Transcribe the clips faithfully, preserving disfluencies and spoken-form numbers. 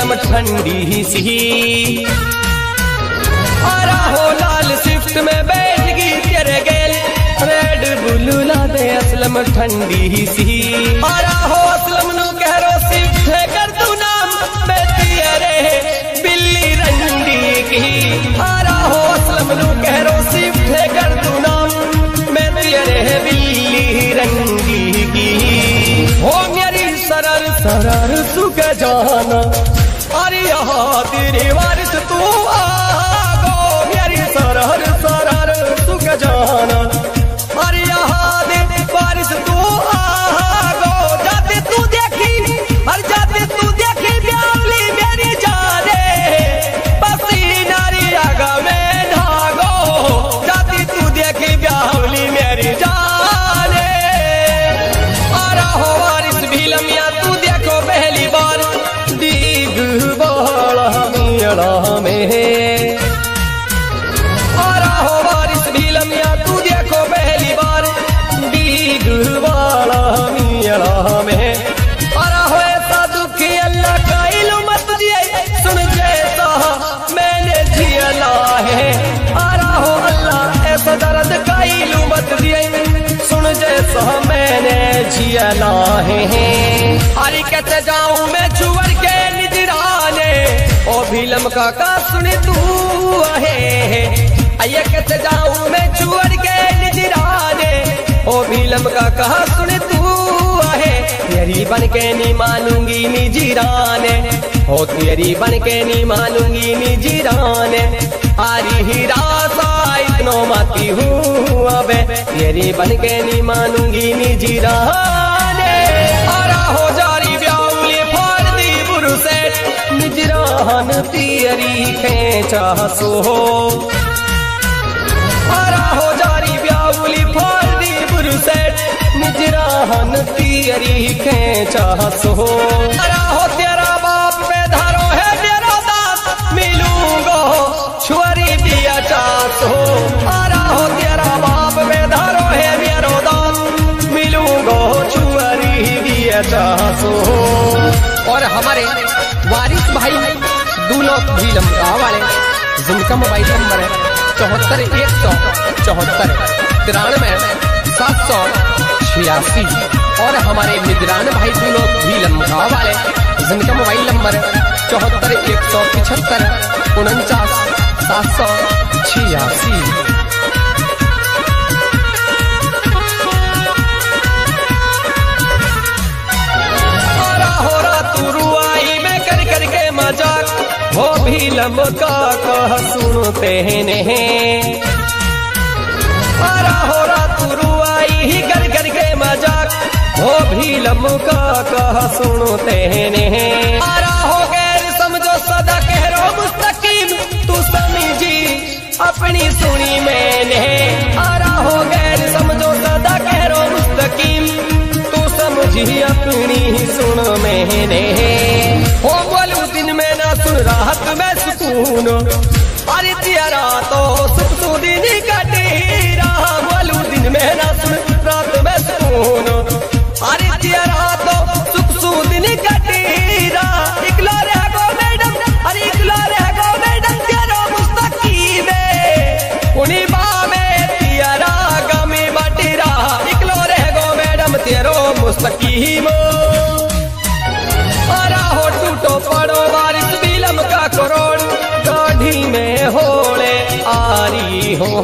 भीलम ठंडी सी। आरा हो लाल स्विफ्ट में बैठ गई तेरे गेल, रेड बुल ला दे असलम ठंडी सी। आरा हो असलम नु कहरो स्विफ्ट है कर तू नाम बेटी रे बिल्ली रंडी की। आरा हो असलम नु कहरो स्विफ्ट है कर तू नाम बेटी रे बिल्ली रंडी की। हो मेरी सरर सरर सुख जाना अरे यहाँ तेरे वारिस तू आगो, मेरी सरर सरर सुख जाना अरे यहाँ तेरे वारिस तू आगो। जाते तू देखी हर जाते तू देखी ब्यावली मेरी जाने पसीना री आगा में भागो। जाती तू देखी ब्यावली मेरी जाने आरा हो वारिस भीलम या तू देखो पहली बार दीग बाला मियड़ा में। आरा हो वारिस भीलम या तू देखो पहली बार दीग बाला मियड़ा में। आरा हो ऐसा दुखी अल्लाह का इल्म मत दिए सुन जैसा मैंने झेला है। आरा हो अल्लाह ऐसा दर्द का इल्म मत दिए सुन जैसा मैंने झेला है। अरे कैसे जाऊं मैं छुअर के निजराने ओ भीलम का का सुन तू है। अये कैसे जाऊं मैं छुअर के निजराने ओ भीलम का कहा सुन तू है। तेरी बन के नहीं मानूंगी निजराने ओ तेरी बन के नहीं मानूंगी निजराने। आरी ही रासा इतनो माती हूँ अबे तेरी बन के नहीं मानूंगी निजराने। आरा हो जारी ब्याउली फाड़ दी बुरसे निजरान तेरी खेचा सो। आरा हो जारी ब्याउली फाड़ दी बुरसे निजरान तेरी खेचा सो। आरा हो तेरा बाप पे धारो है तेरा दांत मिलूंगो छुरी दिया चासो। आरा हो तेरा बाप पे धारो है मेरो दांत मिलूंगो छुरी दिया चासो। और हमारे वारिस भाई दूल्हो भीलम गाँव वाले जिनका मोबाइल नंबर है चौहत्तर एक सौ चौहत्तर तिरानवे सात सौ छियासी। और हमारे निगरान भाई दूल्हो भीलम गाँव वाले जिनका मोबाइल नंबर है चौहत्तर एक सौ पिछहत्तर उनचास सात सौ छियासी। मजाक हो भीलम का कह सुनते हैं। आरा हो तू रुआई ही कर कर के मजाक हो भीलम का कह सुनते हैं। आरा हो गैर समझो सदा कह रो मुस्तकीम तू समझी अपनी सुनी मैंने। आरा हो गैर समझो सदा कह रो मुस्तकीम तू समझी अपनी सुन मैंने। हो बोलू दिन में ना सुन राहत में सुकून अरे तेरा तो सुख सुदीन कटे रहा। बोलू दिन में ना सुन रात में सुकून अरे तेरा तो सुख सुदीन कटे रहा। इकला रह गो मैडम अरे इकला रह गो मैडम तेरा मुस्तकीम उन्हीं बा में तेरा गमी बटी रहा। इकलो रह गो मैडम तेरो मुस्तकीम। आरा हो टूटो पड़ो वारिस भीलम का करोड़ गाढ़ी में होले आरी हो।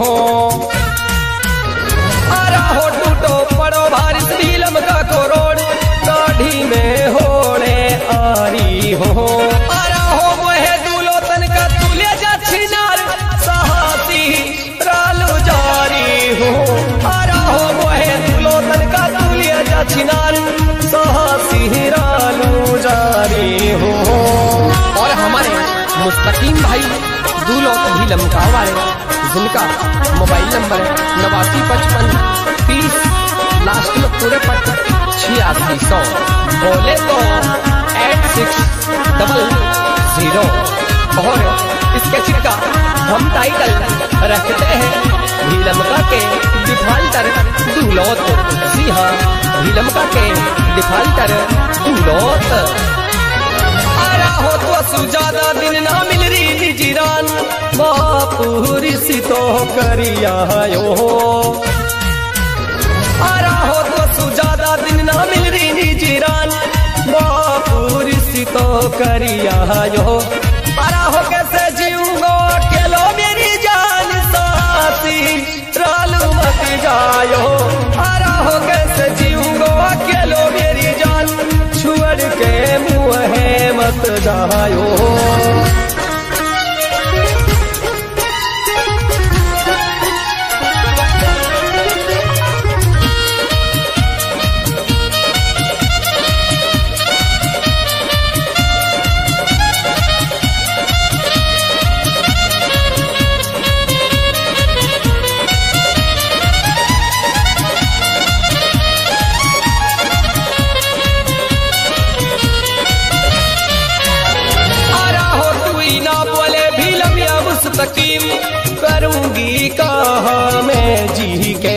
आरा हो टूटो पड़ो वारिस भीलम का करोड़ गाढ़ी में होले आरी हो। आरा हो मोहे दूलो तन का तुले जा छिनार सहाती रालू जारी हो। आरा हो मोहे दूलो तन का तुले जा छिनार सहाती रालू जारी हो। और हमारे मुस्तकीम भाई दूल्हो भीलम गाँव वाले जिनका मोबाइल नंबर है नवासी पचपन तीस लास्ट में पूरे पट छियासी सौ बोले तो एट सिक्स डबल जीरो। और इसके चिक्का हम टाइटल रखते हैं भीलमका के डिफाल्टर दूल्होत। जी हाँ भीलमका के डिफाल्टर दूल्होत। आरा हो तो सु ज्यादा दिन ना मिल रही निजीरान बापूरी सी तो करिया आरा हो तो सु ज्यादा दिन ना मिल रही निजीरान बापूरी सी तो करिया आरा हो कैसे जीऊंगा अकेलो मेरी जान साथी रालू मत जायो आरा हो कैसे जीऊंगा अकेलो मेरी जान छोड़ के मुँह मत जायो। तकीम करूंगी कहाँ मैं जी के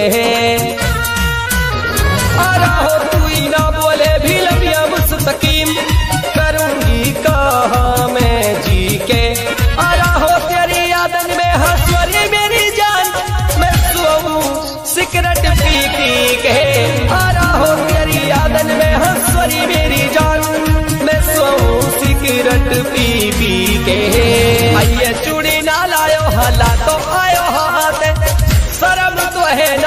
आरा हो तू ही ना बोले भी लबिया मुस्तकीम करूंगी कहाँ मैं जी के आरा हो तेरी यादन में हंसवरी मेरी जान मैं सोऊं सिगरेट पी पी के आरा हो तेरी यादन में हंसवरी मेरी जान मैं सोऊं सिगरेट पी पी के आइए चूड़ी ना लायो हला तो आयो हाथ शर्म तो है ना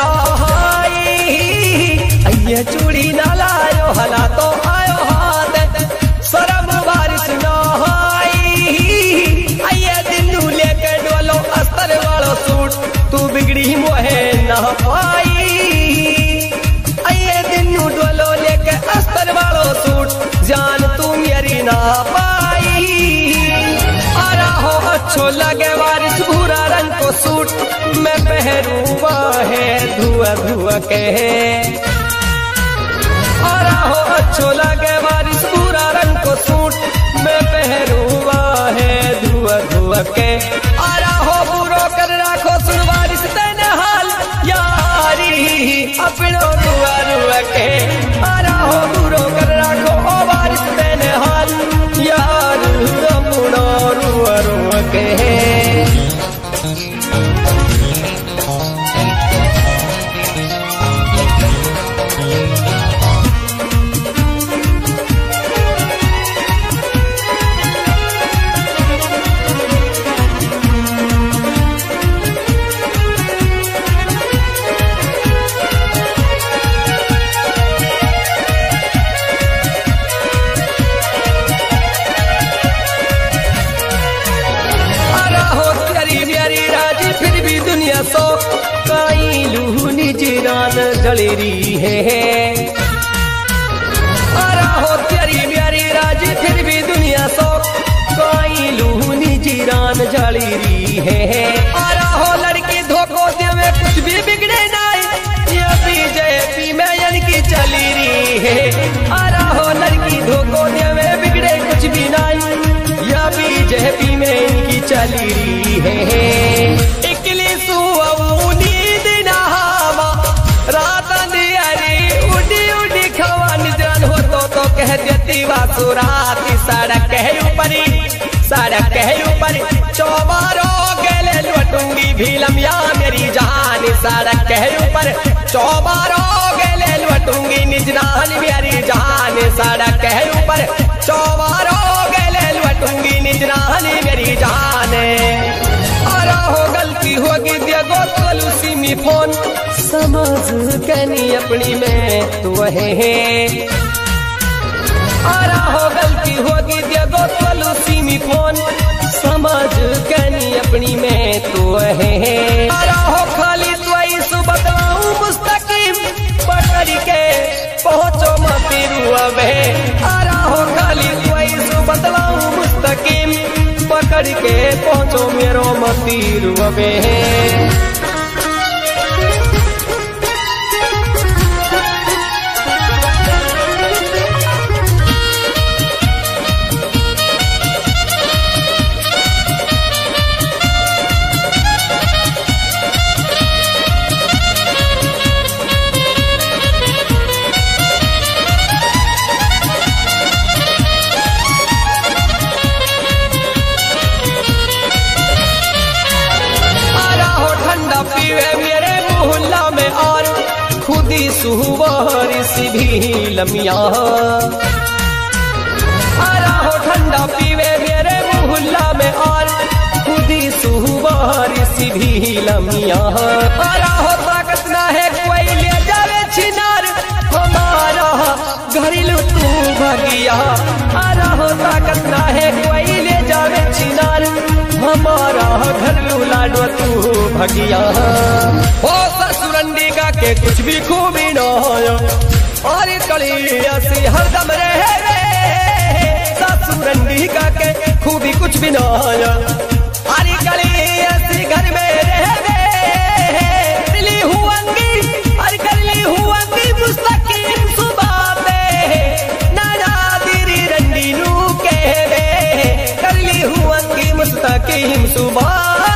आइए चूड़ी ना लायो हला तो आयो हाथ शर्म बारिश ना आइए दिनू लेके डोलो अस्तर वालो सूट तू बिगड़ी मोहे ना पाई आइए दिनू डोलो लेके अस्तर वालो सूट जान तू मेरी ना पाई आरा हो अच्छो लगे बारिश भूरा रंग को सूट मैं पहरूंगा है धुआ धुआ के आरा हो अच्छो लगे बारिश भूरा रंग को सूट मैं पहरूंगा है धुआ धुआ के आरा हो बुरो कर राखो सुन बारिश तेने हाल यारी अपनो रुआ रुआ के आरा हो बुरो कर राखो ओ बारिश तेने हाल यार अपनो रुआ रुआ के सो काई लू निजरान जलेरी है आरा हो तेरी प्यारी राजी फिर भी दुनिया सो काई लू निजरान जलेरी है आरा हो लड़की धोखो देवे कुछ भी बिगड़े नहीं या बीजेपी में इनकी चली रही है आरा हो लड़की धोखो देवे बिगड़े कुछ भी नहीं या बीजेपी में इनकी चली रही है कह देती वासुराती सड़क है ऊपरी सड़क है ऊपरी चौबारो गेले लुटूंगी भीलमिया मेरी जान सड़क है ऊपर चौबारो गेले लुटूंगी निजरान मेरी जान सड़क है ऊपर चौबारो गेले लुटूंगी निजरान मेरी जान आरा हो गलती होगी देखो तो सिमी फोन समझ कहनी अपनी में तो है आरा हो गलती होगी देखो तो सिमी फोन समझ कहनी अपनी में तो है आरा हो खाली तो सुबह बतलाऊं मुस्तकीम पकड़ के पहुंचो मती रुआ में आरा हो खाली तो सुबह बतलाऊं मुस्तकीम पकड़ के पहुंचो मेरो मती रुआ में। खुदी सुवारिस भी लमिया आरा हो ठंडा पीवे मेरे मोहल्ला में और खुदी सुवारिस भी लमिया आरा हो ताकत ना है कोई ले जावे छिनार हमारा घरेलू तू भगिया आरा हो ताकत ना है कोई ले जावे छिनार हमारा घरेलू लाडो तू भगिया ओ ससुरंडी का के कुछ भी खूबी न हो और कलिया से हरदम रहे रे ससुरंडी का के खूबी कुछ भी न हो अरे कलिया से घर में रहे दिली हुआंगी अरे करली हुआंगी मुस्तकीम सुबह पे नाना दिरी रंडी नू के करली हुआंगी मुस्तकीम सुबह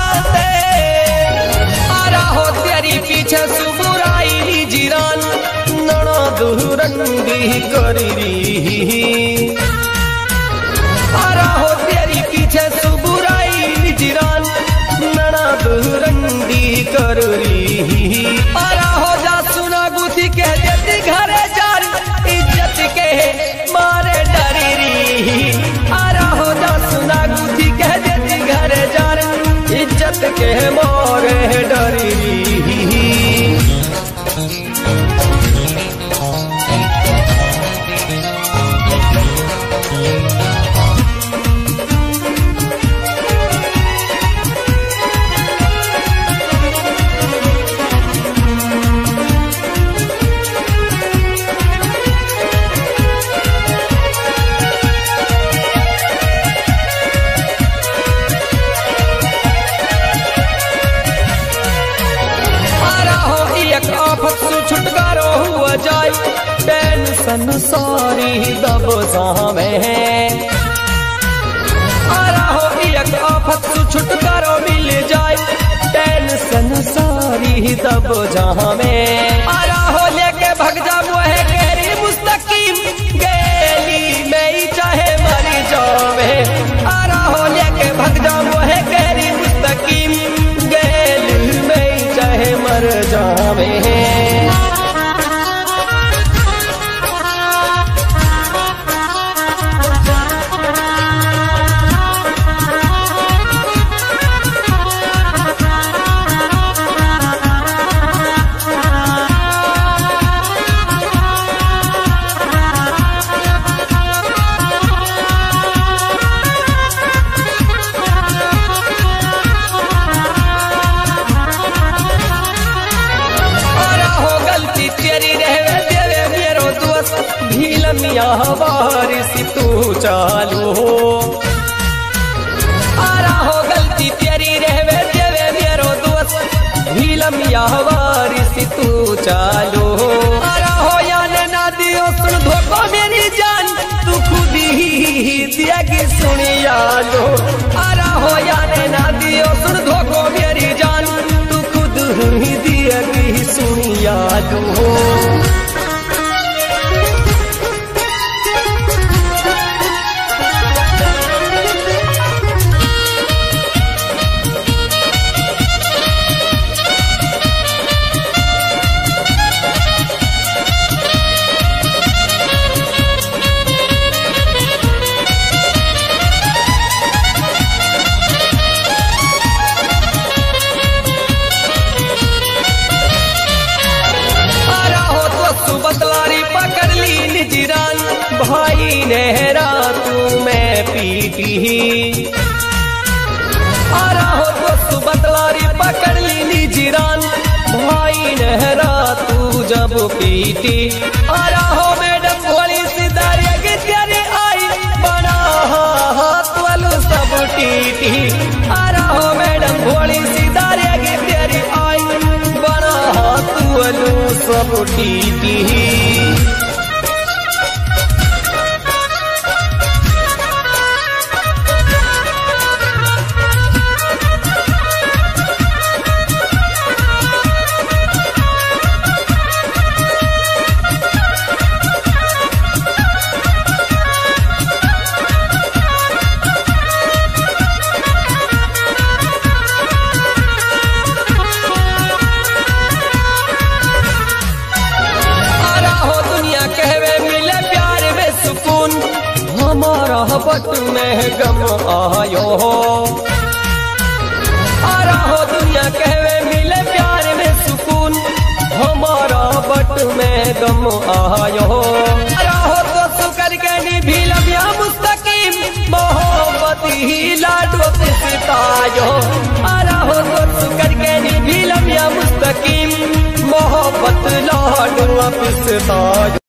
पीछे सुबुराई जिरान नना दुरंडी करी आरा हो तेरी पीछे सुबुराई जिरान नना दुरंडी करी आरा हो जा सुना गुथी कह देती घरे जार इज्जत के मारे डरी आरा हो जा सुना गुथी कह देती घरे जार इज्जत के मारे डरी छुटकारो हुआ जाए टेंशन सारी दब में आरा हो एक आफत से छुटकारो मिल जाए टेंशन सारी दब जहाँ में आरा हो लेके भग जा मुहे केरी मुस्तकीम गेली में चाहे मरी जावे आरा हो लेके भग जा मुहे केरी मुस्तकीम गेली में चाहे मर जावे यहाँ बारिश तू चालू हो आरा हो गलती तेरी रहवे देवे मेरो दोस्त भीलम यहाँ बारिश तू चालू हो आरा हो याने ना दियो सुन धोखो मेरी जान तू खुद ही दिया की सुनिया लो आरा हो याने ना दियो सुन धोखो मेरी जान तू खुद ही दिया की सुनिया लो भाई नेहरा तू मैं पीटी आरा हो तो सुबतलारी पकड़ ली जिरान भाई नेहरा तू जब पीटी आरा हो मैडम भोली सिदारिया की तेरी आई बना हाथ वालू सब टीटी आरा हो मैडम भोली सिदारिया की तेरी आई बना हाथ वालू सब टीटी में गम आयो हो। आरा हो दुनिया कहवे मिले प्यार में सुकून, हमारा बट में गम आयो हो। आरा हो तो सुकर के निभी लम्या मुस्तकीम, मोहब्बत ही लाडो पिसतायो। आरा हो तो सुकर के निभी लम्या मुस्तकीम, मोहब्बत लाडो पिसतायो।